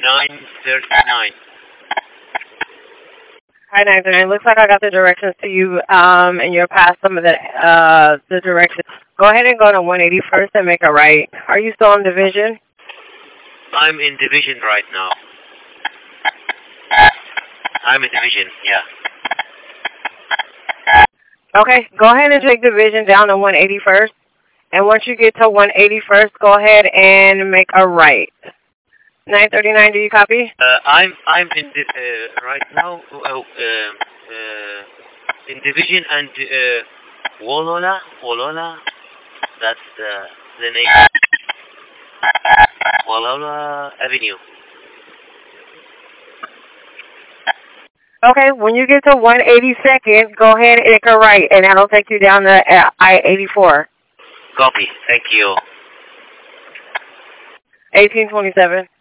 939. Hi, 939. Looks like I got the directions to you, and you're past some of the directions. Go ahead and go to 181st and make a right. Are you still on Division? I'm in Division right now. I'm in Division, yeah. Okay, go ahead and take Division down to 181st. And once you get to 181st, go ahead and make a right. 939, do you copy? I'm in right now in Division and Wolola. That's the name. Wolola Avenue. Okay, when you get to 182nd, go ahead and make a right, and that'll take you down to I-84. Copy. Thank you. 1827.